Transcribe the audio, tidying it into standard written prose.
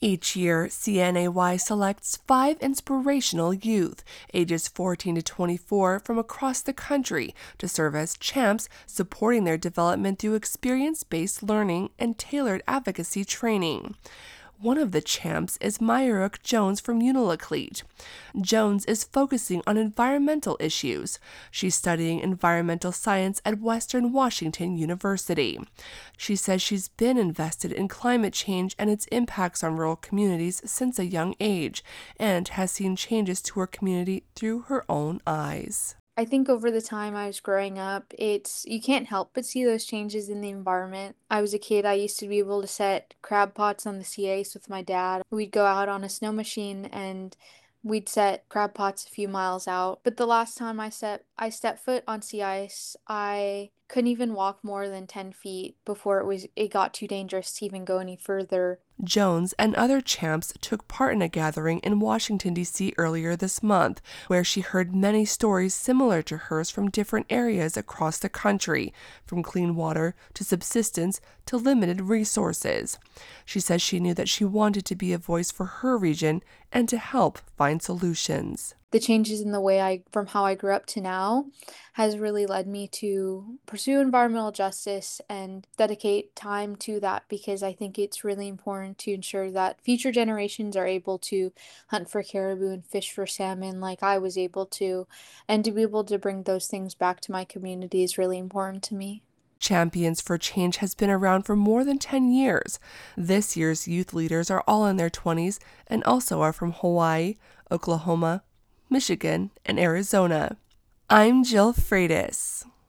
Each year, CNAY selects 5 inspirational youth, ages 14 to 24, from across the country to serve as champs, supporting their development through experience-based learning and tailored advocacy training. One of the champs is Mayuruk Jones from Unalakleet. Jones is focusing on environmental issues. She's studying environmental science at Western Washington University. She says she's been invested in climate change and its impacts on rural communities since a young age, and has seen changes to her community through her own eyes. I think over the time I was growing up, you can't help but see those changes in the environment. I was a kid, I used to be able to set crab pots on the sea ice with my dad. We'd go out on a snow machine and we'd set crab pots a few miles out. But the last time I stepped foot on sea ice, I couldn't even walk more than 10 feet before it got too dangerous to even go any further. Jones and other champs took part in a gathering in Washington, D.C. earlier this month, where she heard many stories similar to hers from different areas across the country, from clean water to subsistence to limited resources. She says she knew that she wanted to be a voice for her region and to help find solutions. The changes in the from how I grew up to now has really led me to pursue environmental justice and dedicate time to that because I think it's really important to ensure that future generations are able to hunt for caribou and fish for salmon like I was able to, and to be able to bring those things back to my community is really important to me. Champions for Change has been around for more than 10 years. This year's youth leaders are all in their 20s and also are from Hawaii, Oklahoma, Michigan, and Arizona. I'm Jill Freitas.